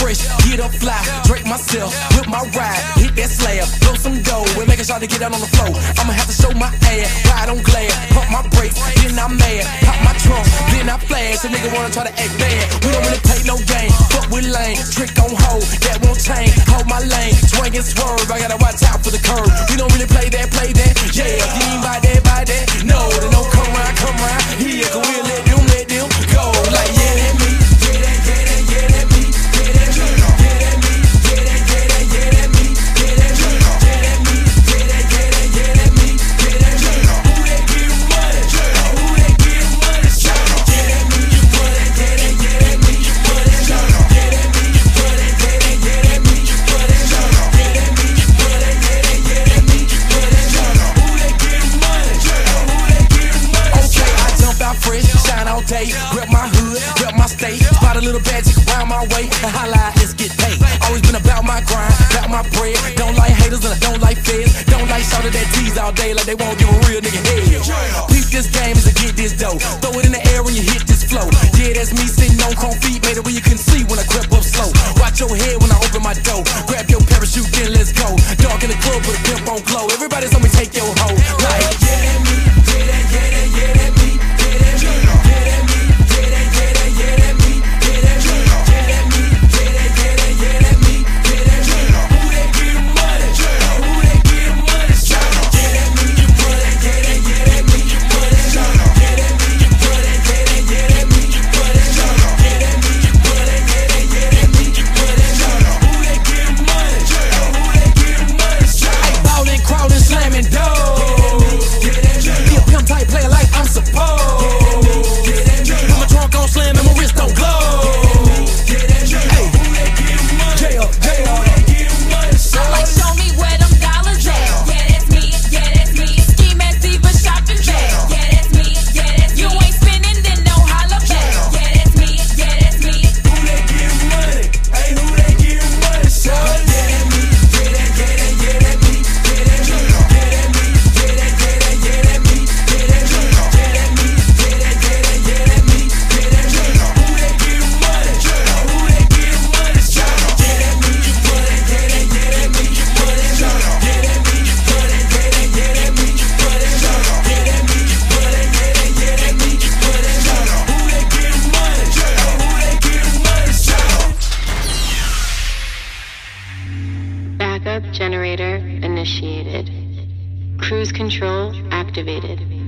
fresh, get up fly, Drake myself, whip my ride, hit that slab, blow some dough, and make a shot to get out on the floor. I'ma have to show my ass, ride on glare, pump my brakes, then I'm mad, pop my trunk, then I flash. A nigga wanna try to act bad, we don't really play no game, fuck with lane, trick on hold, that won't change, hold my lane, swing and swerve, I gotta watch out for the curve. We don't really play that, yeah, if you ain't by that, no, they don't come round, here, cause we'll let them go, like yeah, that me, yeah, that me, yeah, that me, yeah, that me, yeah, that me, yeah, that me, yeah, that me, yeah, that me, yeah, that me, who they give money, who they give money, yeah, that me, yeah, that me, money, yeah, that me, yeah, that me, money, yeah, that me, yeah, that me, who they give money, who they give money. Okay, I jump out fresh, shine all day, grab my hood, grab my state, spot a little magic around my way, and holla, let's get paid. Always been about my grind, about my bread. Don't like haters and I don't like feds. Don't like shouting that tease all day like they won't give a real nigga head. Peep this game is to get this dough. Throw it in the air when you hit this flow. Yeah, that's me sitting on chrome feet, made it where you couldn't see when I crept up slow. Watch your head when I open my door. Grab your parachute, then let's go. Dark in the club with a pimp on glow. Everybody's on me, take your hoe. Like, yeah, that me, yeah, that me, yeah, that me, yeah, that me, yeah, that me, yeah, that me, yeah, that me, yeah, that me, yeah, that me, yeah, that me, who they give money, who they give money, yeah, that me, yeah, that me, money, yeah, that me, yeah, that me, yeah, that me, who they give money, who they give money, hey, ballin', crawlin', slamming doors, be a pimp type player like I'm supposed. Put my trunk on slam and my wrist don't glow. Hey, jail. Like, show me where them dollars at. Yeah, that's me. Yeah, that's me. Ski mask, diva, shopping bag. Yeah, that's me. Yeah, that's me. You ain't spending, then no holla back. Yeah, that's me. Yeah, that's me. Who they give money? Hey, who they give money? So yeah, that me. Yeah, that me. Yeah, that me. Yeah, that me. Yeah, that me. Yeah, that me. Yeah, that me. Yeah, that me. Yeah, that me. Who they give money? Who they give money? Yeah, that me. Yeah, that me. Money. Yeah, that me. Yeah, that me. Money. Yeah, that me. Yeah, that me. Money. Who they give money? Who they give money? Backup generator initiated. Cruise control activated.